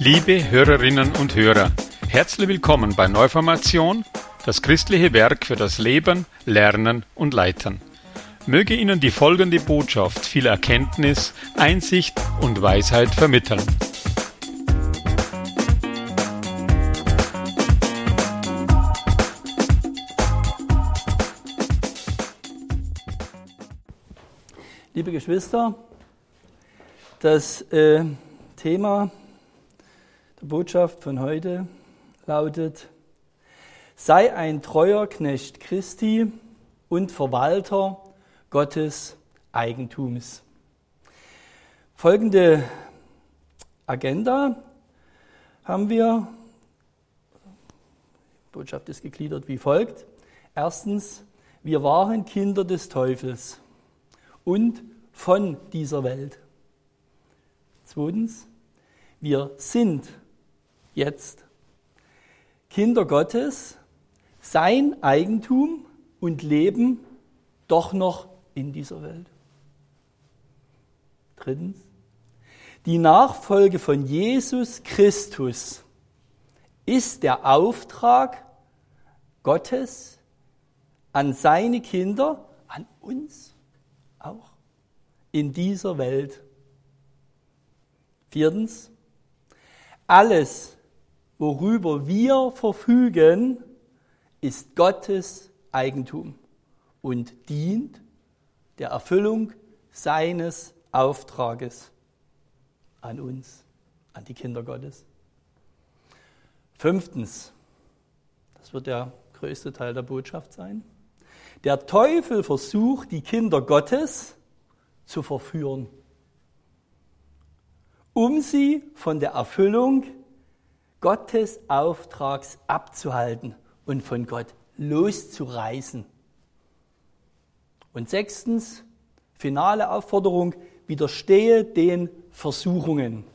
Liebe Hörerinnen und Hörer, herzlich willkommen bei Neuformation, das christliche Werk für das Leben, Lernen und Leiten. Möge Ihnen die folgende Botschaft viel Erkenntnis, Einsicht und Weisheit vermitteln. Liebe Geschwister, das Thema der Botschaft von heute lautet: Sei ein treuer Knecht Christi und Verwalter Gottes Eigentums. Folgende Agenda haben wir. Die Botschaft ist gegliedert wie folgt. Erstens, wir waren Kinder des Teufels und von dieser Welt. Zweitens, wir sind jetzt Kinder Gottes, sein Eigentum und leben doch noch in dieser Welt. Drittens, die Nachfolge von Jesus Christus ist der Auftrag Gottes an seine Kinder, an uns auch in dieser Welt. Viertens, alles, worüber wir verfügen, ist Gottes Eigentum und dient der Erfüllung seines Auftrages an uns, an die Kinder Gottes. Fünftens, das wird der größte Teil der Botschaft sein: Der Teufel versucht, die Kinder Gottes zu verführen, um sie von der Erfüllung Gottes Auftrags abzuhalten und von Gott loszureißen. Und sechstens, finale Aufforderung: Widerstehe den Versuchungen.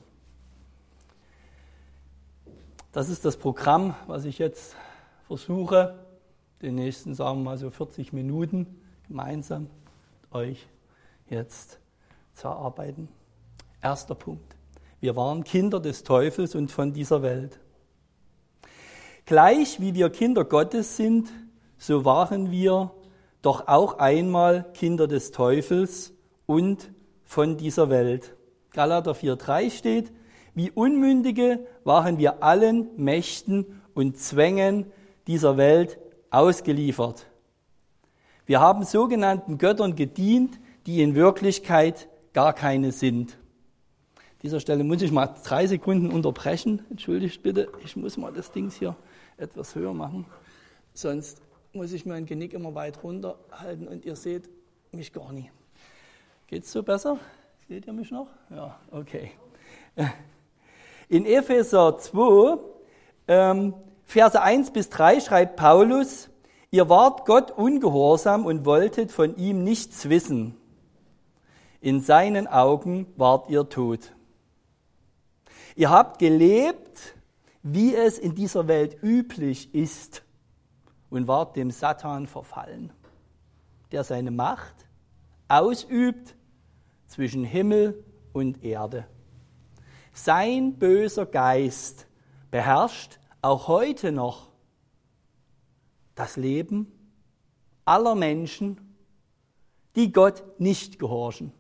Das ist das Programm, was ich jetzt versuche, den nächsten, sagen wir mal so 40 Minuten gemeinsam mit euch jetzt zu erarbeiten. Erster Punkt: Wir waren Kinder des Teufels und von dieser Welt. Gleich wie wir Kinder Gottes sind, so waren wir doch auch einmal Kinder des Teufels und von dieser Welt. Galater 4,3 steht: Wie Unmündige waren wir allen Mächten und Zwängen dieser Welt ausgeliefert. Wir haben sogenannten Göttern gedient, die in Wirklichkeit gar keine sind. An dieser Stelle muss ich mal 3 Sekunden unterbrechen. Entschuldigt bitte, ich muss mal das Ding hier etwas höher machen. Sonst muss ich mein Genick immer weit runter halten und ihr seht mich gar nicht. Geht's so besser? Seht ihr mich noch? Ja, okay. In Epheser 2, Verse 1-3 schreibt Paulus: Ihr wart Gott ungehorsam und wolltet von ihm nichts wissen. In seinen Augen wart ihr tot. Ihr habt gelebt, wie es in dieser Welt üblich ist, und wart dem Satan verfallen, der seine Macht ausübt zwischen Himmel und Erde. Sein böser Geist beherrscht auch heute noch das Leben aller Menschen, die Gott nicht gehorchen.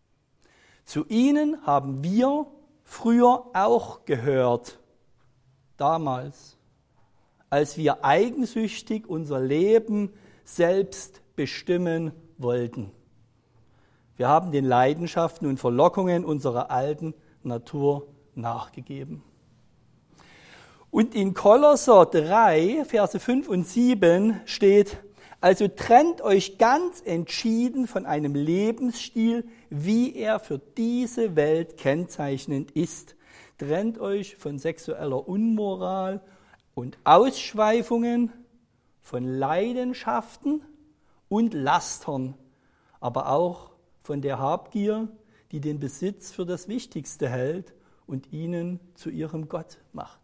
Zu ihnen haben wir früher auch gehört, damals, als wir eigensüchtig unser Leben selbst bestimmen wollten. Wir haben den Leidenschaften und Verlockungen unserer alten Natur nachgegeben. Und in Kolosser 3, Verse 5 und 7 steht: Also trennt euch ganz entschieden von einem Lebensstil, wie er für diese Welt kennzeichnend ist. Trennt euch von sexueller Unmoral und Ausschweifungen, von Leidenschaften und Lastern, aber auch von der Habgier, die den Besitz für das Wichtigste hält und ihnen zu ihrem Gott macht.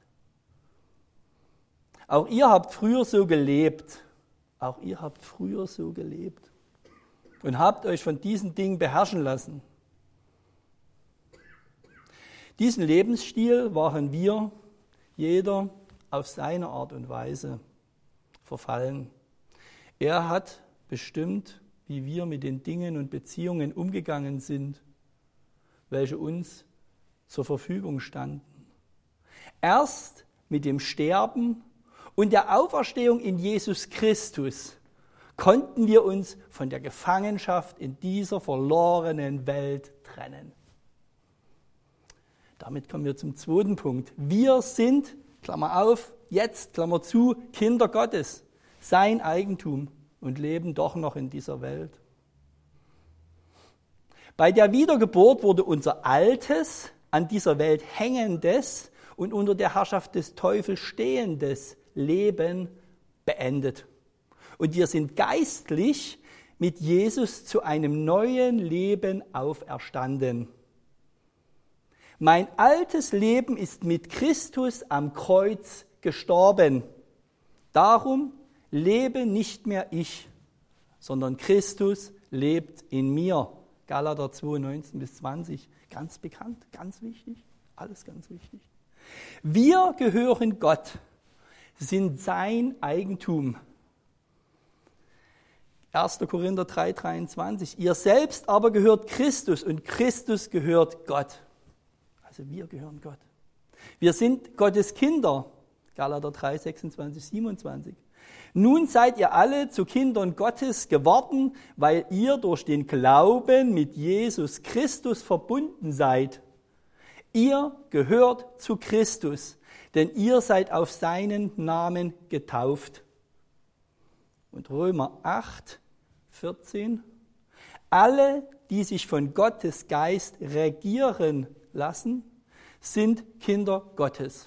Auch ihr habt früher so gelebt. Auch ihr habt früher so gelebt und habt euch von diesen Dingen beherrschen lassen. Diesen Lebensstil waren wir, jeder auf seine Art und Weise, verfallen. Er hat bestimmt, wie wir mit den Dingen und Beziehungen umgegangen sind, welche uns zur Verfügung standen. Erst mit dem Sterben und der Auferstehung in Jesus Christus konnten wir uns von der Gefangenschaft in dieser verlorenen Welt trennen. Damit kommen wir zum zweiten Punkt. Wir sind, Klammer auf, jetzt, Klammer zu, Kinder Gottes, sein Eigentum und leben doch noch in dieser Welt. Bei der Wiedergeburt wurde unser altes, an dieser Welt hängendes und unter der Herrschaft des Teufels stehendes Leben beendet. Und wir sind geistlich mit Jesus zu einem neuen Leben auferstanden. Mein altes Leben ist mit Christus am Kreuz gestorben. Darum lebe nicht mehr ich, sondern Christus lebt in mir. Galater 2, 19-20. Ganz bekannt, ganz wichtig, alles ganz wichtig. Wir gehören Gott, sind sein Eigentum. 1. Korinther 3, 23. Ihr selbst aber gehört Christus und Christus gehört Gott. Also wir gehören Gott. Wir sind Gottes Kinder. Galater 3, 26, 27. Nun seid ihr alle zu Kindern Gottes geworden, weil ihr durch den Glauben mit Jesus Christus verbunden seid. Ihr gehört zu Christus, denn ihr seid auf seinen Namen getauft. Und Römer 8, 14. Alle, die sich von Gottes Geist regieren lassen, sind Kinder Gottes.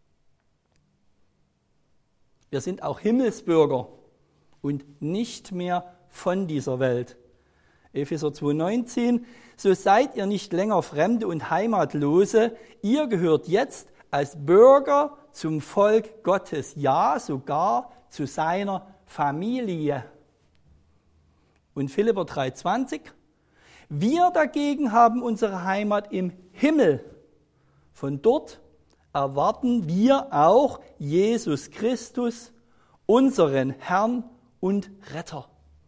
Wir sind auch Himmelsbürger und nicht mehr von dieser Welt. Epheser 2,19. So seid ihr nicht länger Fremde und Heimatlose. Ihr gehört jetzt als Bürger zum Volk Gottes, ja sogar zu seiner Familie. Und Philipper 3,20. Wir dagegen haben unsere Heimat im Himmel. Von dort erwarten wir auch Jesus Christus, unseren Herrn und Retter.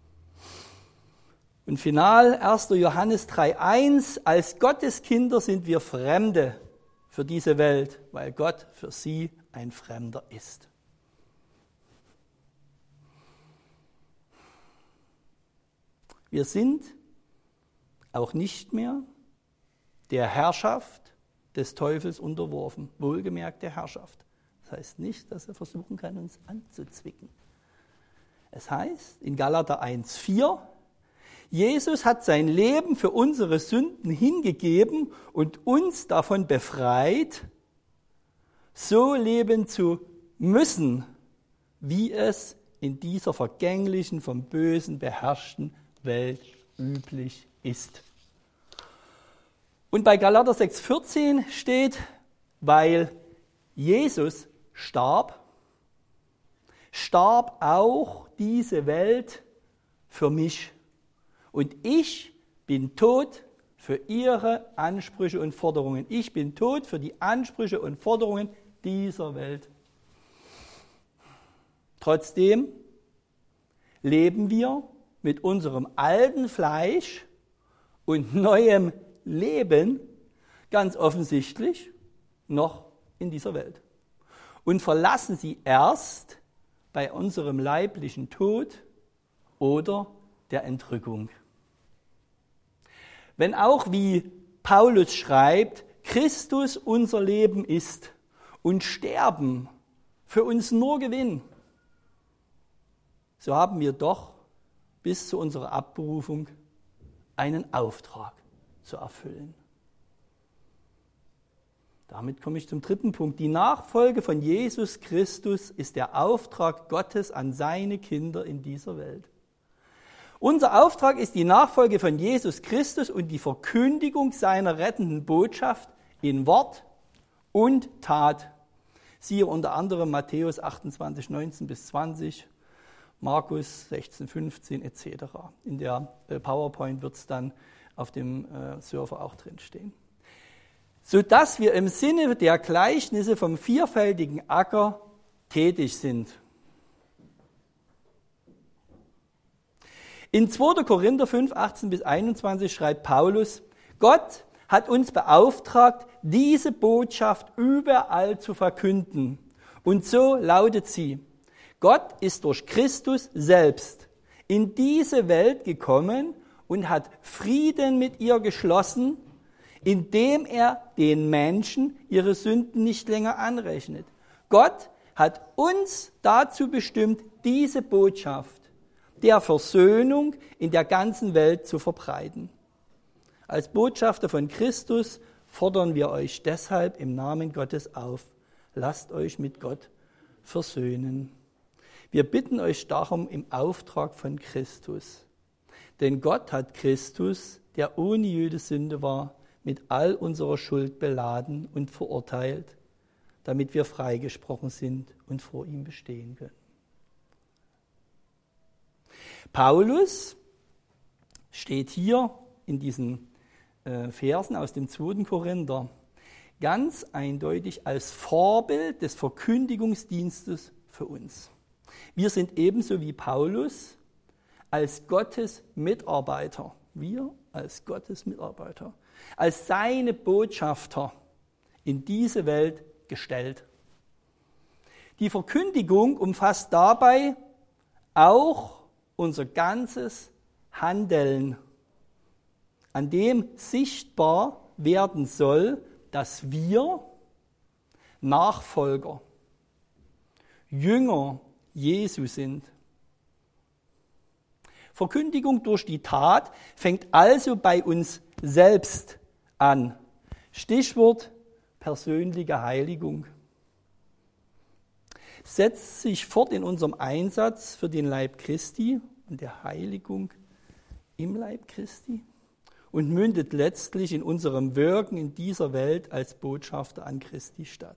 Und final 1. Johannes 3,1. Als Gotteskinder sind wir Fremde für diese Welt, weil Gott für sie ein Fremder ist. Wir sind auch nicht mehr der Herrschaft des Teufels unterworfen, wohlgemerkt der Herrschaft. Das heißt nicht, dass er versuchen kann, uns anzuzwicken. Es heißt in Galater 1,4, Jesus hat sein Leben für unsere Sünden hingegeben und uns davon befreit, so leben zu müssen, wie es in dieser vergänglichen, vom Bösen beherrschten Welt üblich ist. Und bei Galater 6,14 steht, weil Jesus starb auch diese Welt für mich. Und ich bin tot für ihre Ansprüche und Forderungen. Ich bin tot für die Ansprüche und Forderungen dieser Welt. Trotzdem leben wir mit unserem alten Fleisch und neuem Leben ganz offensichtlich noch in dieser Welt und verlassen sie erst bei unserem leiblichen Tod oder der Entrückung. Wenn auch, wie Paulus schreibt, Christus unser Leben ist und Sterben für uns nur Gewinn, so haben wir doch bis zu unserer Abberufung einen Auftrag zu erfüllen. Damit komme ich zum dritten Punkt. Die Nachfolge von Jesus Christus ist der Auftrag Gottes an seine Kinder in dieser Welt. Unser Auftrag ist die Nachfolge von Jesus Christus und die Verkündigung seiner rettenden Botschaft in Wort und Tat. Siehe unter anderem Matthäus 28, 19-20, Markus 16, 15 etc. In der PowerPoint wird es dann auf dem Server auch drin stehen. sodass wir im Sinne der Gleichnisse vom vierfältigen Acker tätig sind. In 2. Korinther 5, 18-21 schreibt Paulus, Gott hat uns beauftragt, diese Botschaft überall zu verkünden. Und so lautet sie, Gott ist durch Christus selbst in diese Welt gekommen und hat Frieden mit ihr geschlossen, indem er den Menschen ihre Sünden nicht länger anrechnet. Gott hat uns dazu bestimmt, diese Botschaft der Versöhnung in der ganzen Welt zu verbreiten. Als Botschafter von Christus fordern wir euch deshalb im Namen Gottes auf, lasst euch mit Gott versöhnen. Wir bitten euch darum im Auftrag von Christus. Denn Gott hat Christus, der ohne jede Sünde war, mit all unserer Schuld beladen und verurteilt, damit wir freigesprochen sind und vor ihm bestehen können. Paulus steht hier in diesen Versen aus dem 2. Korinther ganz eindeutig als Vorbild des Verkündigungsdienstes für uns. Wir sind ebenso wie Paulus als Gottes Mitarbeiter, als seine Botschafter in diese Welt gestellt. Die Verkündigung umfasst dabei auch unser ganzes Handeln, an dem sichtbar werden soll, dass wir Nachfolger, Jünger Jesu sind. Verkündigung durch die Tat fängt also bei uns selbst an. Stichwort persönliche Heiligung. Setzt sich fort in unserem Einsatz für den Leib Christi und der Heiligung im Leib Christi und mündet letztlich in unserem Wirken in dieser Welt als Botschafter an Christi statt.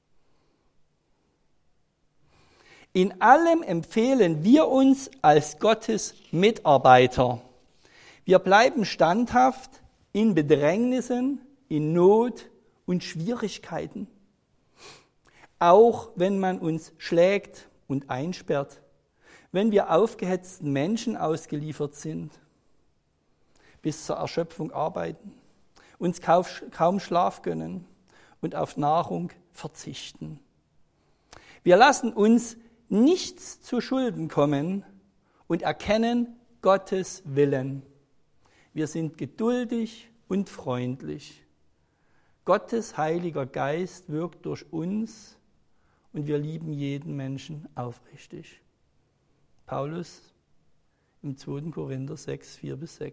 In allem empfehlen wir uns als Gottes Mitarbeiter. Wir bleiben standhaft in Bedrängnissen, in Not und Schwierigkeiten. Auch wenn man uns schlägt und einsperrt, wenn wir aufgehetzten Menschen ausgeliefert sind, bis zur Erschöpfung arbeiten, uns kaum Schlaf gönnen und auf Nahrung verzichten. Wir lassen uns nichts zu Schulden kommen und erkennen Gottes Willen. Wir sind geduldig und freundlich. Gottes Heiliger Geist wirkt durch uns und wir lieben jeden Menschen aufrichtig. Paulus im 2. Korinther 6, 4-6.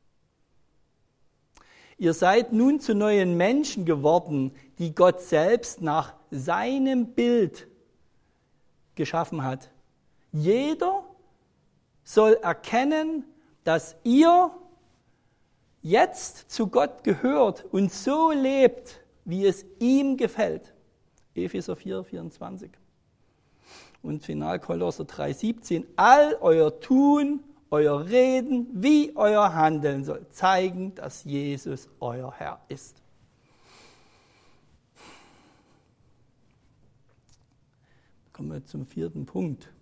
Ihr seid nun zu neuen Menschen geworden, die Gott selbst nach seinem Bild geschaffen hat. Jeder soll erkennen, dass ihr jetzt zu Gott gehört und so lebt, wie es ihm gefällt. Epheser 4, 24. Und final Kolosser 3, 17. All euer Tun, euer Reden, wie euer Handeln soll zeigen, dass Jesus euer Herr ist. Kommen wir zum 4. Punkt.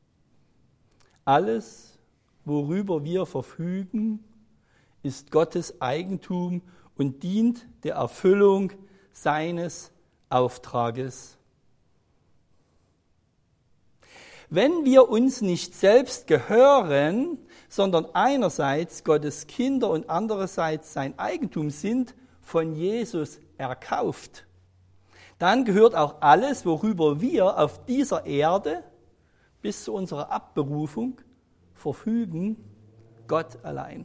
Alles, worüber wir verfügen, ist Gottes Eigentum und dient der Erfüllung seines Auftrages. Wenn wir uns nicht selbst gehören, sondern einerseits Gottes Kinder und andererseits sein Eigentum sind, von Jesus erkauft, dann gehört auch alles, worüber wir auf dieser Erde bis zu unserer Abberufung verfügen, Gott allein.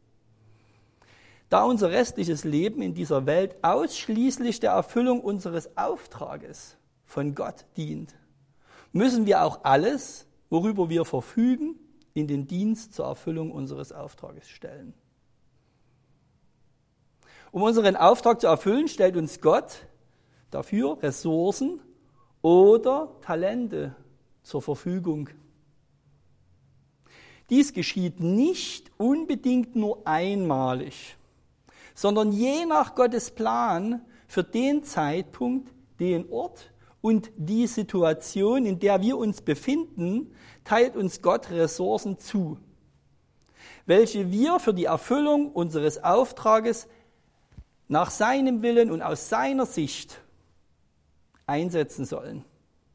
Da unser restliches Leben in dieser Welt ausschließlich der Erfüllung unseres Auftrages von Gott dient, müssen wir auch alles, worüber wir verfügen, in den Dienst zur Erfüllung unseres Auftrages stellen. Um unseren Auftrag zu erfüllen, stellt uns Gott dafür Ressourcen oder Talente zur Verfügung. Dies geschieht nicht unbedingt nur einmalig, sondern je nach Gottes Plan für den Zeitpunkt, den Ort und die Situation, in der wir uns befinden, teilt uns Gott Ressourcen zu, welche wir für die Erfüllung unseres Auftrages nach seinem Willen und aus seiner Sicht einsetzen sollen.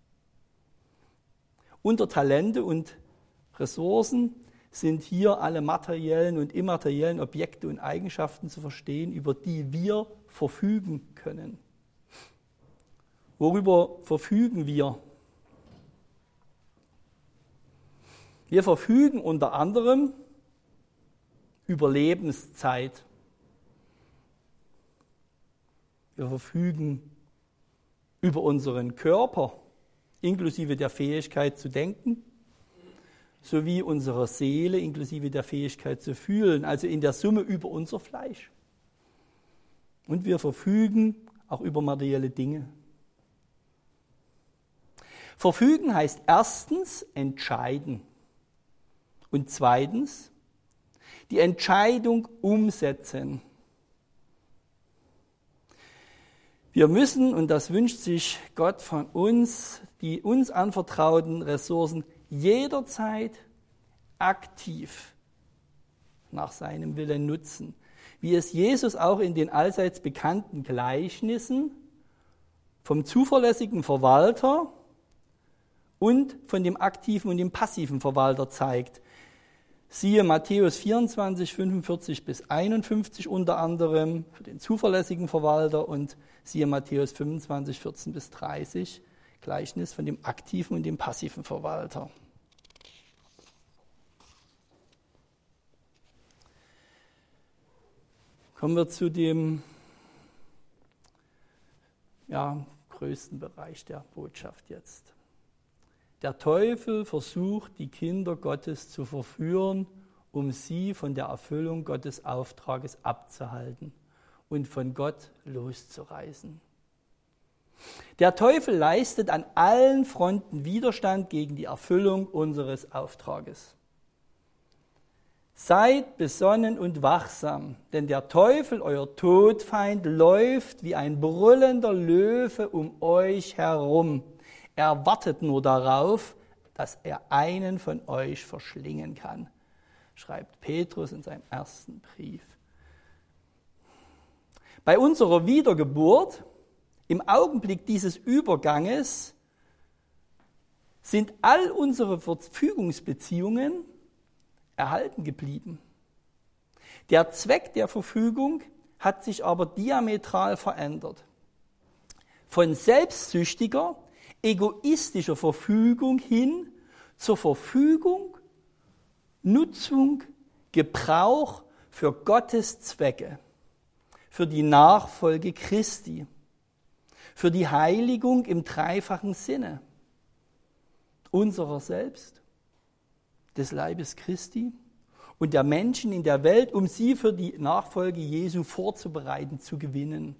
Unter Talente und Ressourcen sind hier alle materiellen und immateriellen Objekte und Eigenschaften zu verstehen, über die wir verfügen können. Worüber verfügen wir? Wir verfügen unter anderem über Lebenszeit. Wir verfügen über unseren Körper, inklusive der Fähigkeit zu denken, sowie unserer Seele, inklusive der Fähigkeit zu fühlen, also in der Summe über unser Fleisch. Und wir verfügen auch über materielle Dinge. Verfügen heißt erstens entscheiden und zweitens die Entscheidung umsetzen. Wir müssen, und das wünscht sich Gott von uns, die uns anvertrauten Ressourcen jederzeit aktiv nach seinem Willen nutzen, wie es Jesus auch in den allseits bekannten Gleichnissen vom zuverlässigen Verwalter und von dem aktiven und dem passiven Verwalter zeigt. Siehe Matthäus 24, 45 bis 51 unter anderem für den zuverlässigen Verwalter und siehe Matthäus 25, 14 bis 30, Gleichnis von dem aktiven und dem passiven Verwalter. Kommen wir zu dem größten Bereich der Botschaft jetzt. Der Teufel versucht, die Kinder Gottes zu verführen, um sie von der Erfüllung Gottes Auftrages abzuhalten und von Gott loszureißen. Der Teufel leistet an allen Fronten Widerstand gegen die Erfüllung unseres Auftrages. Seid besonnen und wachsam, denn der Teufel, euer Todfeind, läuft wie ein brüllender Löwe um euch herum. Er wartet nur darauf, dass er einen von euch verschlingen kann, schreibt Petrus in seinem ersten Brief. Bei unserer Wiedergeburt, im Augenblick dieses Überganges, sind all unsere Verfügungsbeziehungen erhalten geblieben. Der Zweck der Verfügung hat sich aber diametral verändert. Von selbstsüchtiger, egoistischer Verfügung hin zur Verfügung, Nutzung, Gebrauch für Gottes Zwecke, für die Nachfolge Christi, für die Heiligung im dreifachen Sinne unserer selbst, des Leibes Christi und der Menschen in der Welt, um sie für die Nachfolge Jesu vorzubereiten, zu gewinnen.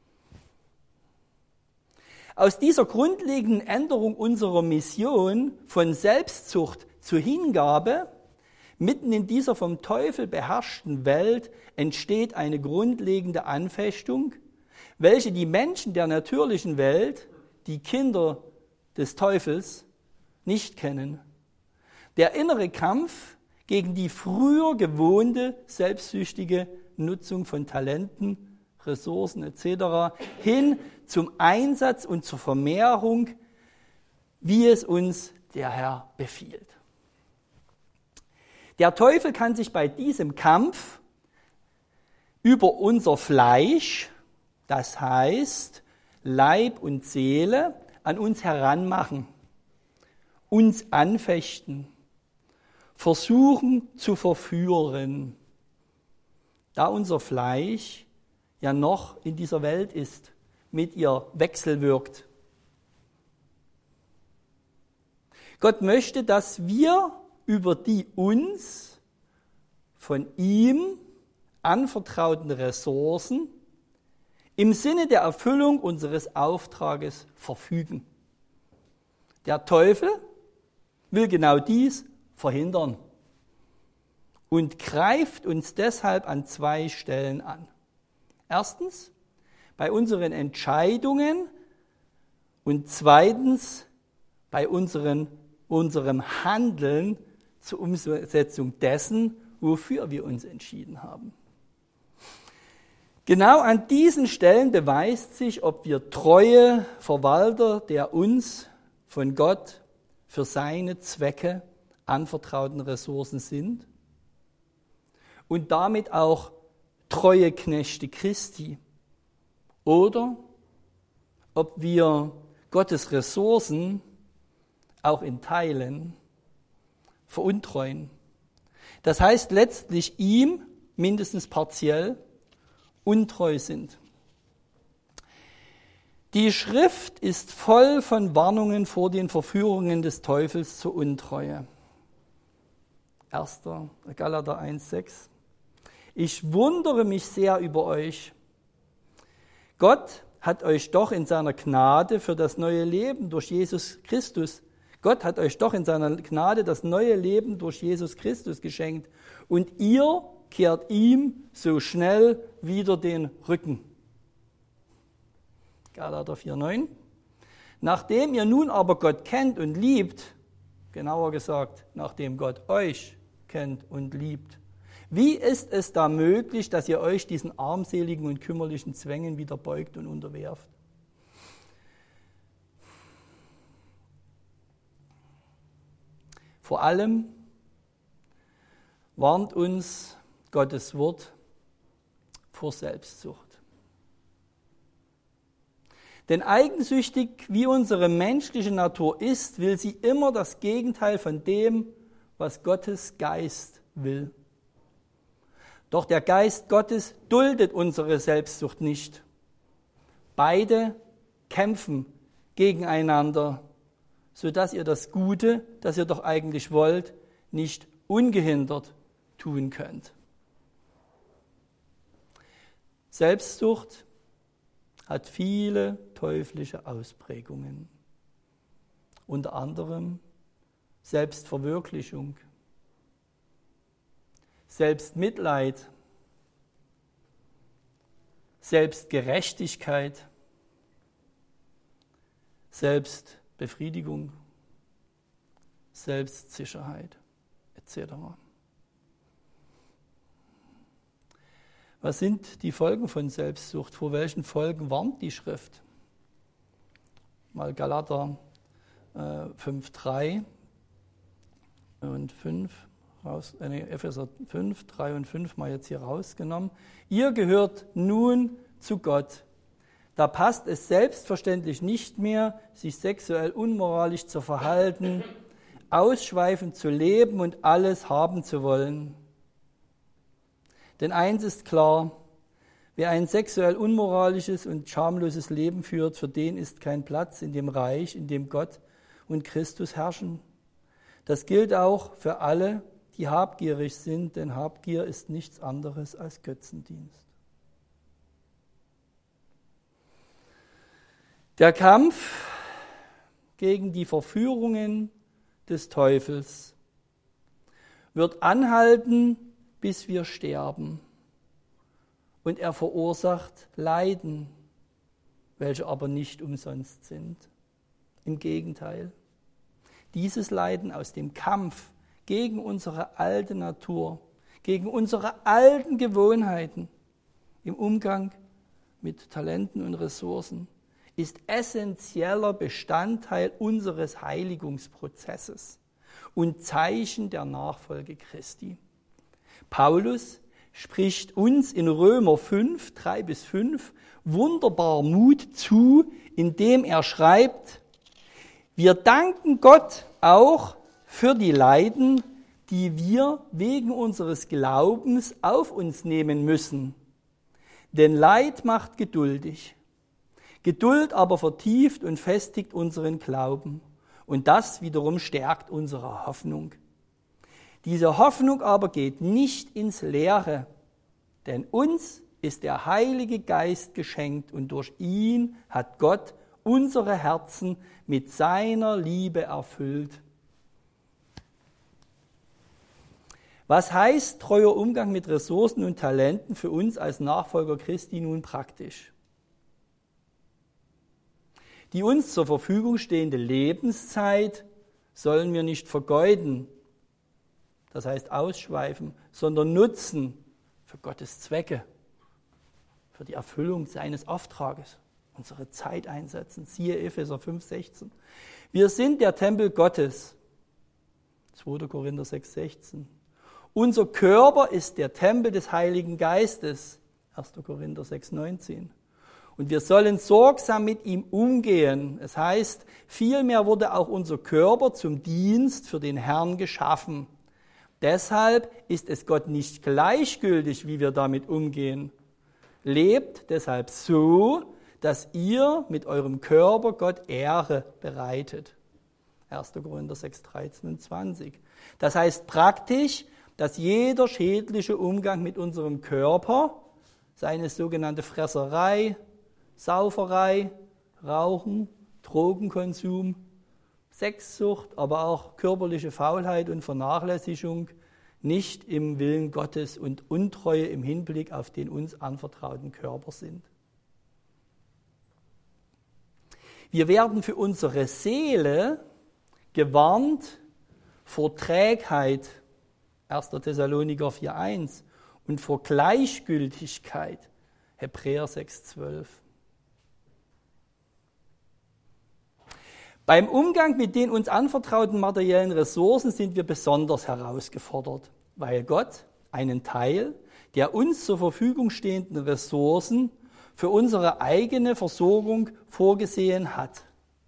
Aus dieser grundlegenden Änderung unserer Mission von Selbstsucht zur Hingabe, mitten in dieser vom Teufel beherrschten Welt, entsteht eine grundlegende Anfechtung, welche die Menschen der natürlichen Welt, die Kinder des Teufels, nicht kennen. Der innere Kampf gegen die früher gewohnte selbstsüchtige Nutzung von Talenten, Ressourcen etc. hin zum Einsatz und zur Vermehrung, wie es uns der Herr befiehlt. Der Teufel kann sich bei diesem Kampf über unser Fleisch, das heißt Leib und Seele, an uns heranmachen, uns anfechten, versuchen zu verführen, da unser Fleisch ja noch in dieser Welt ist, mit ihr wechselwirkt. Gott möchte, dass wir über die uns von ihm anvertrauten Ressourcen im Sinne der Erfüllung unseres Auftrages verfügen. Der Teufel will genau dies verhindern und greift uns deshalb an zwei Stellen an. Erstens bei unseren Entscheidungen und zweitens bei unserem Handeln zur Umsetzung dessen, wofür wir uns entschieden haben. Genau an diesen Stellen beweist sich, ob wir treue Verwalter der uns von Gott für seine Zwecke anvertrauten Ressourcen sind und damit auch treue Knechte Christi oder ob wir Gottes Ressourcen auch in Teilen veruntreuen. Das heißt letztlich ihm, mindestens partiell, untreu sind. Die Schrift ist voll von Warnungen vor den Verführungen des Teufels zur Untreue. 1. Galater 1,6. Ich wundere mich sehr über euch. Gott hat euch doch in seiner Gnade für das neue Leben durch Jesus Christus das neue Leben durch Jesus Christus geschenkt. Und ihr kehrt ihm so schnell wieder den Rücken. Galater 4,9. Nachdem ihr nun aber Gott kennt und liebt, genauer gesagt, nachdem Gott euch kennt und liebt, wie ist es da möglich, dass ihr euch diesen armseligen und kümmerlichen Zwängen wieder beugt und unterwerft? Vor allem warnt uns Gottes Wort vor Selbstsucht. Denn eigensüchtig wie unsere menschliche Natur ist, will sie immer das Gegenteil von dem, was Gottes Geist will. Doch der Geist Gottes duldet unsere Selbstsucht nicht. Beide kämpfen gegeneinander, sodass ihr das Gute, das ihr doch eigentlich wollt, nicht ungehindert tun könnt. Selbstsucht hat viele teuflische Ausprägungen. Unter anderem Selbstverwirklichung, Selbstmitleid, Selbstgerechtigkeit, Selbstbefriedigung, Selbstsicherheit etc. Was sind die Folgen von Selbstsucht? Vor welchen Folgen warnt die Schrift? Mal Galater 5,3 und 5, Epheser 5, 3 und 5 mal jetzt hier rausgenommen. Ihr gehört nun zu Gott. Da passt es selbstverständlich nicht mehr, sich sexuell unmoralisch zu verhalten, ausschweifend zu leben und alles haben zu wollen. Denn eins ist klar, wer ein sexuell unmoralisches und schamloses Leben führt, für den ist kein Platz in dem Reich, in dem Gott und Christus herrschen. Das gilt auch für alle, die habgierig sind, denn Habgier ist nichts anderes als Götzendienst. Der Kampf gegen die Verführungen des Teufels wird anhalten, bis wir sterben. Und er verursacht Leiden, welche aber nicht umsonst sind. Im Gegenteil. Dieses Leiden aus dem Kampf gegen unsere alte Natur, gegen unsere alten Gewohnheiten im Umgang mit Talenten und Ressourcen, ist essentieller Bestandteil unseres Heiligungsprozesses und Zeichen der Nachfolge Christi. Paulus spricht uns in Römer 5, 3-5 wunderbar Mut zu, indem er schreibt: Wir danken Gott auch für die Leiden, die wir wegen unseres Glaubens auf uns nehmen müssen. Denn Leid macht geduldig. Geduld aber vertieft und festigt unseren Glauben. Und das wiederum stärkt unsere Hoffnung. Diese Hoffnung aber geht nicht ins Leere, denn uns ist der Heilige Geist geschenkt und durch ihn hat Gott unsere Herzen mit seiner Liebe erfüllt. Was heißt treuer Umgang mit Ressourcen und Talenten für uns als Nachfolger Christi nun praktisch? Die uns zur Verfügung stehende Lebenszeit sollen wir nicht vergeuden, das heißt ausschweifen, sondern nutzen für Gottes Zwecke, für die Erfüllung seines Auftrages, unsere Zeit einsetzen. Siehe Epheser 5,16. Wir sind der Tempel Gottes. 2. Korinther 6,16. Unser Körper ist der Tempel des Heiligen Geistes. 1. Korinther 6,19. Und wir sollen sorgsam mit ihm umgehen. Es heißt, vielmehr wurde auch unser Körper zum Dienst für den Herrn geschaffen. Deshalb ist es Gott nicht gleichgültig, wie wir damit umgehen. Lebt deshalb so, dass ihr mit eurem Körper Gott Ehre bereitet. 1. Korinther 6, 13 und 20. Das heißt praktisch, dass jeder schädliche Umgang mit unserem Körper, seine sogenannte Fresserei, Sauferei, Rauchen, Drogenkonsum, Sexsucht, aber auch körperliche Faulheit und Vernachlässigung nicht im Willen Gottes und Untreue im Hinblick auf den uns anvertrauten Körper sind. Wir werden für unsere Seele gewarnt vor Trägheit, 1. Thessaloniker 4,1, und vor Gleichgültigkeit, Hebräer 6,12. Beim Umgang mit den uns anvertrauten materiellen Ressourcen sind wir besonders herausgefordert, weil Gott einen Teil der uns zur Verfügung stehenden Ressourcen für unsere eigene Versorgung vorgesehen hat.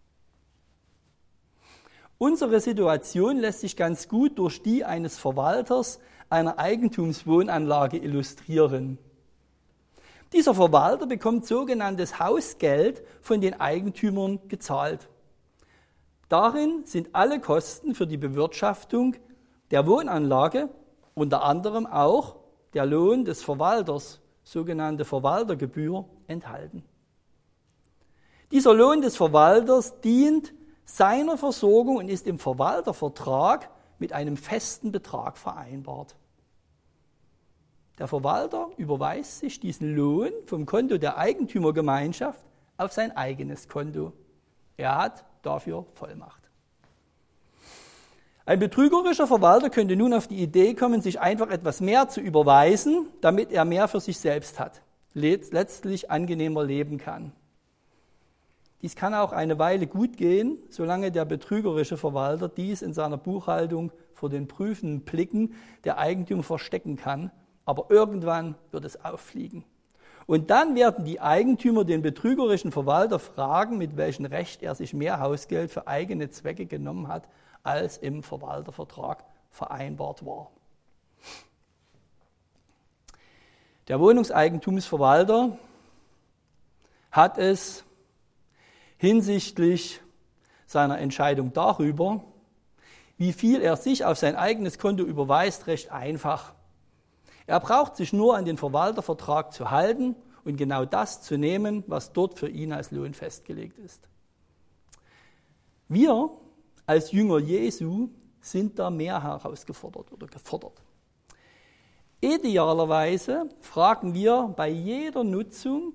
Unsere Situation lässt sich ganz gut durch die eines Verwalters einer Eigentumswohnanlage illustrieren. Dieser Verwalter bekommt sogenanntes Hausgeld von den Eigentümern gezahlt. Darin sind alle Kosten für die Bewirtschaftung der Wohnanlage, unter anderem auch der Lohn des Verwalters, sogenannte Verwaltergebühr, enthalten. Dieser Lohn des Verwalters dient seiner Versorgung und ist im Verwaltervertrag mit einem festen Betrag vereinbart. Der Verwalter überweist sich diesen Lohn vom Konto der Eigentümergemeinschaft auf sein eigenes Konto. Er hat dafür Vollmacht. Ein betrügerischer Verwalter könnte nun auf die Idee kommen, sich einfach etwas mehr zu überweisen, damit er mehr für sich selbst hat, letztlich angenehmer leben kann. Dies kann auch eine Weile gut gehen, solange der betrügerische Verwalter dies in seiner Buchhaltung vor den prüfenden Blicken der Eigentümer verstecken kann, aber irgendwann wird es auffliegen. Und dann werden die Eigentümer den betrügerischen Verwalter fragen, mit welchem Recht er sich mehr Hausgeld für eigene Zwecke genommen hat, als im Verwaltervertrag vereinbart war. Der Wohnungseigentumsverwalter hat es hinsichtlich seiner Entscheidung darüber, wie viel er sich auf sein eigenes Konto überweist, recht einfach. Er braucht sich nur an den Verwaltervertrag zu halten und genau das zu nehmen, was dort für ihn als Lohn festgelegt ist. Wir als Jünger Jesu sind da mehr herausgefordert oder gefordert. Idealerweise fragen wir bei jeder Nutzung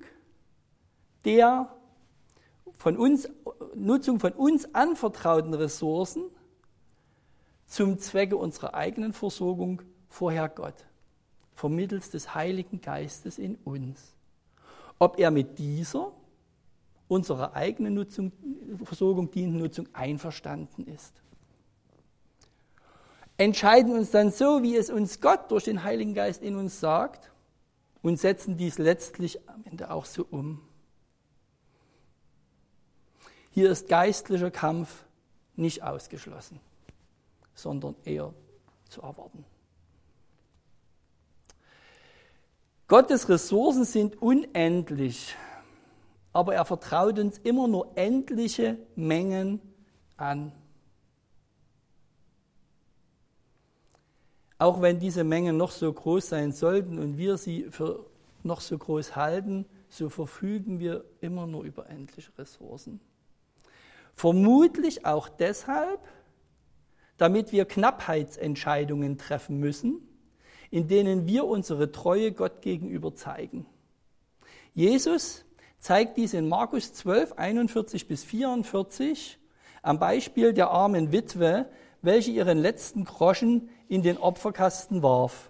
von uns anvertrauten Ressourcen zum Zwecke unserer eigenen Versorgung vorher Gott, vermittels des Heiligen Geistes in uns, ob er mit dieser unserer eigenen Versorgung dienenden Nutzung einverstanden ist. Entscheiden uns dann so, wie es uns Gott durch den Heiligen Geist in uns sagt und setzen dies letztlich am Ende auch so um. Hier ist geistlicher Kampf nicht ausgeschlossen, sondern eher zu erwarten. Gottes Ressourcen sind unendlich, aber er vertraut uns immer nur endliche Mengen an. Auch wenn diese Mengen noch so groß sein sollten und wir sie für noch so groß halten, so verfügen wir immer nur über endliche Ressourcen. Vermutlich auch deshalb, damit wir Knappheitsentscheidungen treffen müssen, in denen wir unsere Treue Gott gegenüber zeigen. Jesus zeigt dies in Markus 12, 41 bis 44 am Beispiel der armen Witwe, welche ihren letzten Groschen in den Opferkasten warf.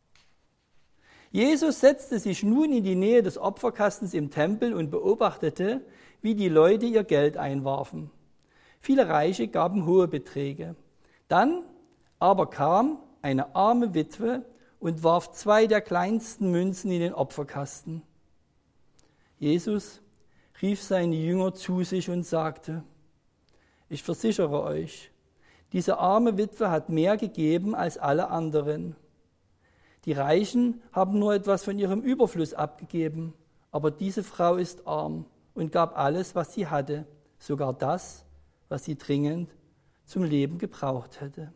Jesus setzte sich nun in die Nähe des Opferkastens im Tempel und beobachtete, wie die Leute ihr Geld einwarfen. Viele Reiche gaben hohe Beträge. Dann aber kam eine arme Witwe und warf 2 der kleinsten Münzen in den Opferkasten. Jesus rief seine Jünger zu sich und sagte: Ich versichere euch, diese arme Witwe hat mehr gegeben als alle anderen. Die Reichen haben nur etwas von ihrem Überfluss abgegeben, aber diese Frau ist arm und gab alles, was sie hatte, sogar das, was sie dringend zum Leben gebraucht hätte.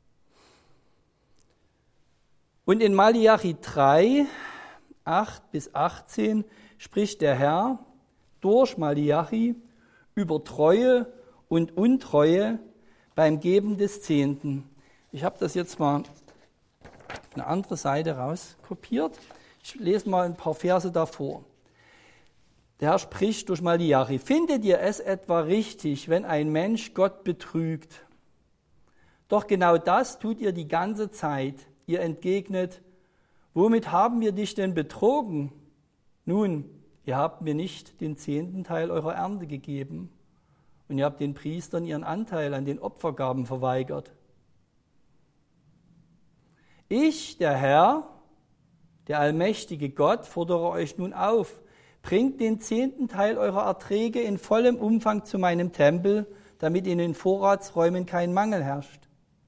Und in Malachi 3, 8 bis 18 spricht der Herr durch Malachi über Treue und Untreue beim Geben des Zehnten. Ich habe das jetzt mal auf eine andere Seite rauskopiert. Ich lese mal ein paar Verse davor. Der Herr spricht durch Malachi: Findet ihr es etwa richtig, wenn ein Mensch Gott betrügt? Doch genau das tut ihr die ganze Zeit. Ihr entgegnet: Womit haben wir dich denn betrogen? Nun, ihr habt mir nicht den 10. Teil eurer Ernte gegeben und ihr habt den Priestern ihren Anteil an den Opfergaben verweigert. Ich, der Herr, der allmächtige Gott, fordere euch nun auf: Bringt den 10. Teil eurer Erträge in vollem Umfang zu meinem Tempel, damit in den Vorratsräumen kein Mangel herrscht.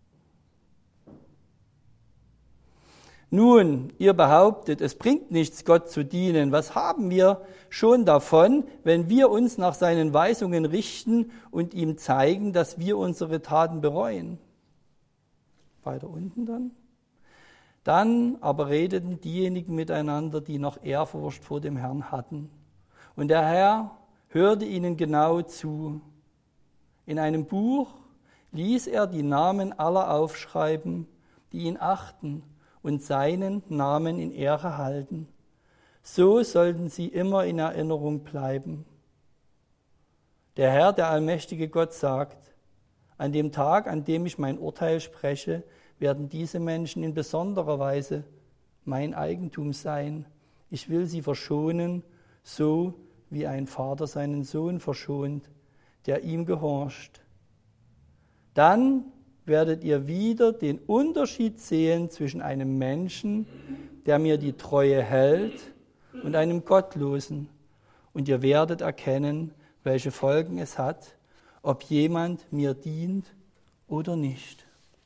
Nun, ihr behauptet, es bringt nichts, Gott zu dienen. Was haben wir schon davon, wenn wir uns nach seinen Weisungen richten und ihm zeigen, dass wir unsere Taten bereuen? Weiter unten dann. Dann aber redeten diejenigen miteinander, die noch Ehrfurcht vor dem Herrn hatten. Und der Herr hörte ihnen genau zu. In einem Buch ließ er die Namen aller aufschreiben, die ihn achten und seinen Namen in Ehre halten. So sollten sie immer in Erinnerung bleiben. Der Herr, der allmächtige Gott, sagt: An dem Tag, an dem ich mein Urteil spreche, werden diese Menschen in besonderer Weise mein Eigentum sein. Ich will sie verschonen, so wie ein Vater seinen Sohn verschont, der ihm gehorcht. Dann werdet ihr wieder den Unterschied sehen zwischen einem Menschen, der mir die Treue hält, und einem Gottlosen. Und ihr werdet erkennen, welche Folgen es hat, ob jemand mir dient oder nicht.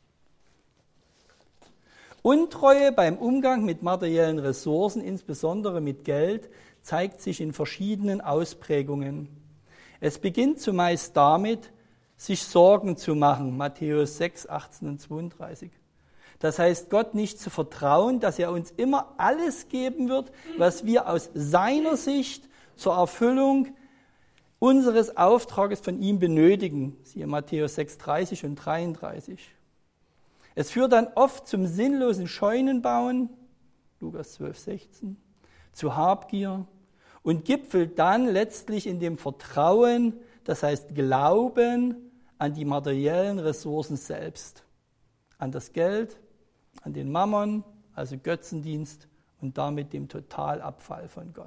Untreue beim Umgang mit materiellen Ressourcen, insbesondere mit Geld, zeigt sich in verschiedenen Ausprägungen. Es beginnt zumeist damit, sich Sorgen zu machen, Matthäus 6, 18 und 32. Das heißt, Gott nicht zu vertrauen, dass er uns immer alles geben wird, was wir aus seiner Sicht zur Erfüllung unseres Auftrages von ihm benötigen. Siehe Matthäus 6, 30 und 33. Es führt dann oft zum sinnlosen Scheunenbauen, Lukas 12, 16, zu Habgier und gipfelt dann letztlich in dem Vertrauen, das heißt Glauben an die materiellen Ressourcen selbst, an das Geld, an den Mammon, also Götzendienst und damit dem Totalabfall von Gott.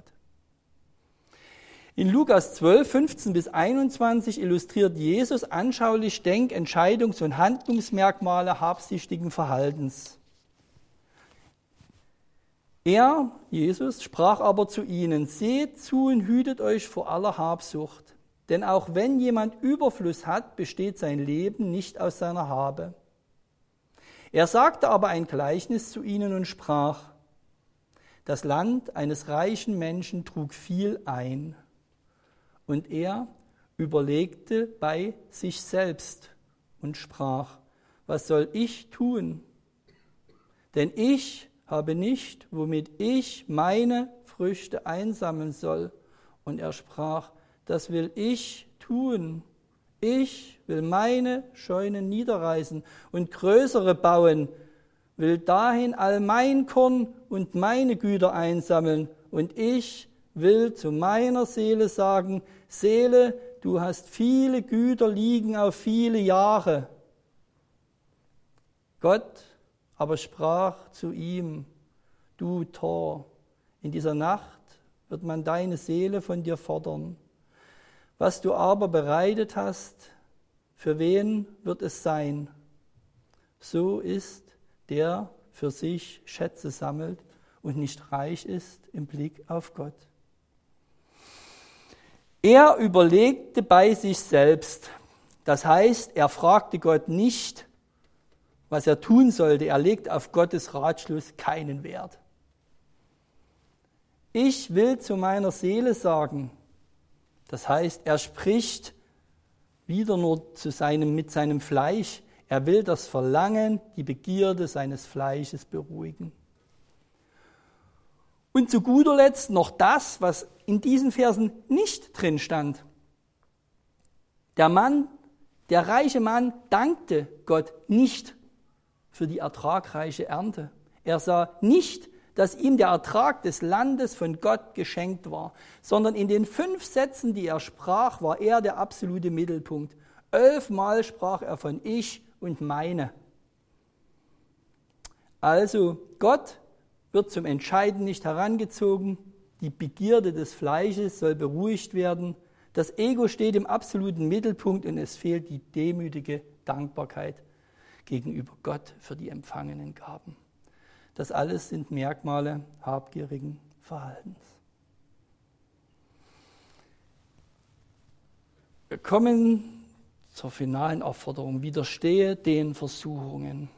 In Lukas 12, 15 bis 21 illustriert Jesus anschaulich Denk-, Entscheidungs- und Handlungsmerkmale habsüchtigen Verhaltens. Er, Jesus, sprach aber zu ihnen: Seht zu und hütet euch vor aller Habsucht. Denn auch wenn jemand Überfluss hat, besteht sein Leben nicht aus seiner Habe. Er sagte aber ein Gleichnis zu ihnen und sprach: Das Land eines reichen Menschen trug viel ein. Und er überlegte bei sich selbst und sprach: Was soll ich tun? Denn ich habe nicht, womit ich meine Früchte einsammeln soll. Und er sprach: Das will ich tun. Ich will meine Scheunen niederreißen und größere bauen, will dahin all mein Korn und meine Güter einsammeln, und ich will zu meiner Seele sagen, Seele, du hast viele Güter liegen auf viele Jahre. Gott aber sprach zu ihm, du Tor, in dieser Nacht wird man deine Seele von dir fordern. Was du aber bereitet hast, für wen wird es sein? So ist der für sich Schätze sammelt und nicht reich ist im Blick auf Gott. Er überlegte bei sich selbst. Das heißt, er fragte Gott nicht, was er tun sollte. Er legt auf Gottes Ratschluss keinen Wert. Ich will zu meiner Seele sagen. Das heißt, er spricht wieder nur mit seinem Fleisch. Er will das Verlangen, die Begierde seines Fleisches beruhigen. Und zu guter Letzt noch das, was in diesen Versen nicht drin stand. Der reiche Mann dankte Gott nicht für die ertragreiche Ernte. Er sah nicht, dass ihm der Ertrag des Landes von Gott geschenkt war, sondern in den 5 Sätzen, die er sprach, war er der absolute Mittelpunkt. 11 Mal sprach er von ich und meine. Also Gott wird zum Entscheiden nicht herangezogen, die Begierde des Fleisches soll beruhigt werden, das Ego steht im absoluten Mittelpunkt und es fehlt die demütige Dankbarkeit gegenüber Gott für die empfangenen Gaben. Das alles sind Merkmale habgierigen Verhaltens. Wir kommen zur finalen Aufforderung. Widerstehe den Versuchungen.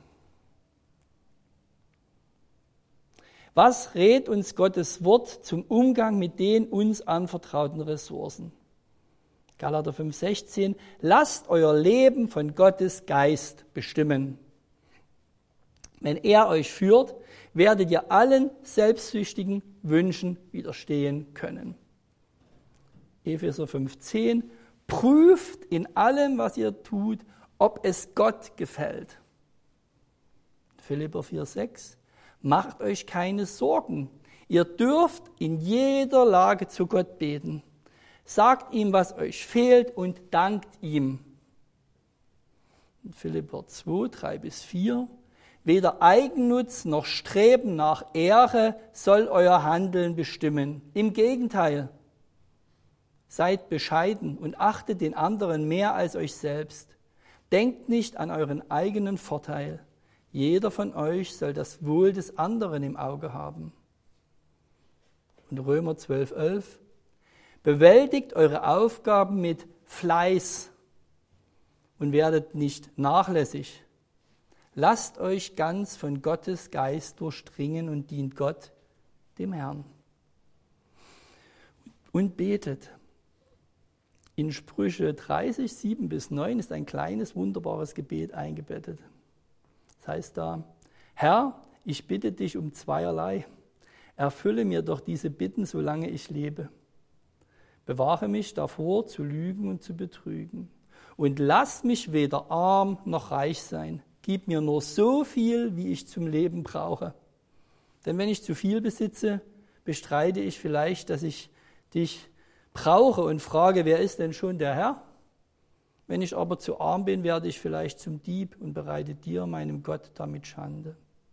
Was rät uns Gottes Wort zum Umgang mit den uns anvertrauten Ressourcen? Galater 5,16. Lasst euer Leben von Gottes Geist bestimmen. Wenn er euch führt, werdet ihr allen selbstsüchtigen Wünschen widerstehen können. Epheser 5,10. Prüft in allem, was ihr tut, ob es Gott gefällt. Philipper 4,6. Macht euch keine Sorgen. Ihr dürft in jeder Lage zu Gott beten. Sagt ihm, was euch fehlt und dankt ihm. Philipper 2,3-4. Weder Eigennutz noch Streben nach Ehre soll euer Handeln bestimmen. Im Gegenteil, seid bescheiden und achtet den anderen mehr als euch selbst. Denkt nicht an euren eigenen Vorteil. Jeder von euch soll das Wohl des anderen im Auge haben. Und Römer 12,11. Bewältigt eure Aufgaben mit Fleiß und werdet nicht nachlässig. Lasst euch ganz von Gottes Geist durchdringen und dient Gott, dem Herrn. Und betet. In Sprüche 30, 7-9 ist ein kleines, wunderbares Gebet eingebettet. Das heißt da, Herr, ich bitte dich um zweierlei. Erfülle mir doch diese Bitten, solange ich lebe. Bewahre mich davor, zu lügen und zu betrügen. Und lass mich weder arm noch reich sein. Gib mir nur so viel, wie ich zum Leben brauche. Denn wenn ich zu viel besitze, bestreite ich vielleicht, dass ich dich brauche und frage, wer ist denn schon der Herr? Wenn ich aber zu arm bin, werde ich vielleicht zum Dieb und bereite dir, meinem Gott, damit Schande.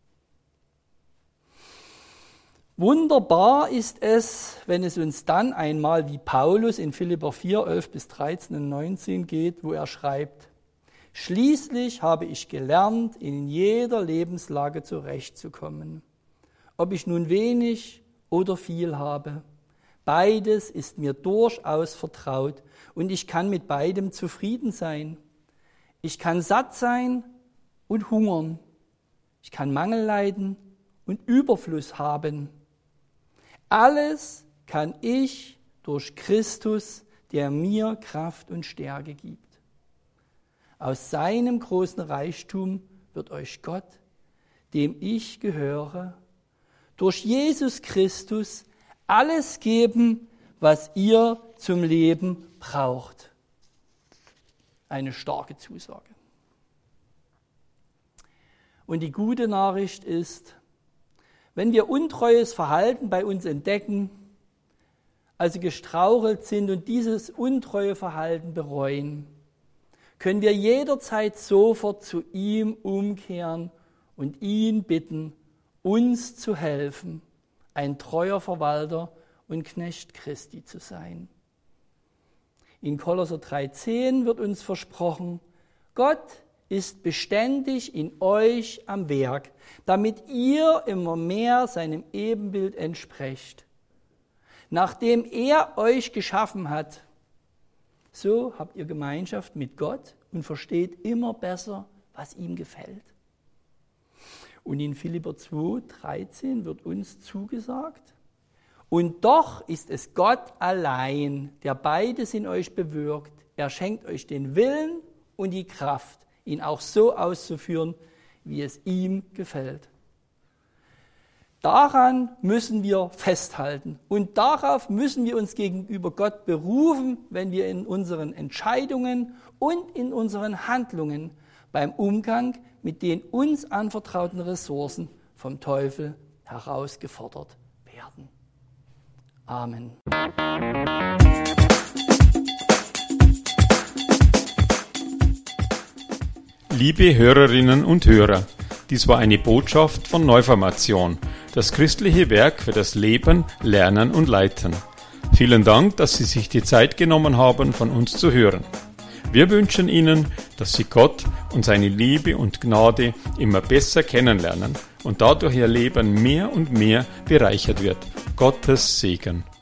Wunderbar ist es, wenn es uns dann einmal wie Paulus in Philipper 4, 11-13 und 19 geht, wo er schreibt, schließlich habe ich gelernt, in jeder Lebenslage zurechtzukommen. Ob ich nun wenig oder viel habe, beides ist mir durchaus vertraut und ich kann mit beidem zufrieden sein. Ich kann satt sein und hungern. Ich kann Mangel leiden und Überfluss haben. Alles kann ich durch Christus, der mir Kraft und Stärke gibt. Aus seinem großen Reichtum wird euch Gott, dem ich gehöre, durch Jesus Christus alles geben, was ihr zum Leben braucht. Eine starke Zusage. Und die gute Nachricht ist, wenn wir untreues Verhalten bei uns entdecken, als sie gestrauchelt sind und dieses untreue Verhalten bereuen, können wir jederzeit sofort zu ihm umkehren und ihn bitten, uns zu helfen, ein treuer Verwalter und Knecht Christi zu sein. In Kolosser 3,10 wird uns versprochen, Gott ist beständig in euch am Werk, damit ihr immer mehr seinem Ebenbild entsprecht. Nachdem er euch geschaffen hat, so habt ihr Gemeinschaft mit Gott und versteht immer besser, was ihm gefällt. Und in Philipper 2,13 wird uns zugesagt, und doch ist es Gott allein, der beides in euch bewirkt. Er schenkt euch den Willen und die Kraft, ihn auch so auszuführen, wie es ihm gefällt. Daran müssen wir festhalten und darauf müssen wir uns gegenüber Gott berufen, wenn wir in unseren Entscheidungen und in unseren Handlungen beim Umgang mit den uns anvertrauten Ressourcen vom Teufel herausgefordert werden. Amen. Liebe Hörerinnen und Hörer, dies war eine Botschaft von Neuformation, das christliche Werk für das Leben, Lernen und Leiten. Vielen Dank, dass Sie sich die Zeit genommen haben, von uns zu hören. Wir wünschen Ihnen, dass Sie Gott und seine Liebe und Gnade immer besser kennenlernen und dadurch Ihr Leben mehr und mehr bereichert wird. Gottes Segen.